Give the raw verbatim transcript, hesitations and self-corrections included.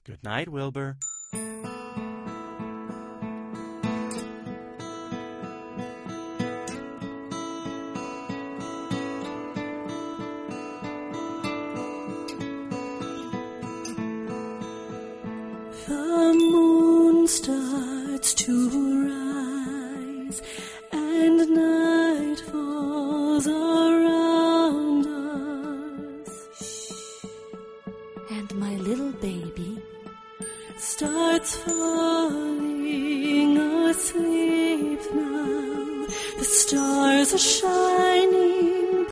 Good night, Wilbur. The moon starts to rise, and night falls around us. And my little baby starts falling asleep now. The stars are shining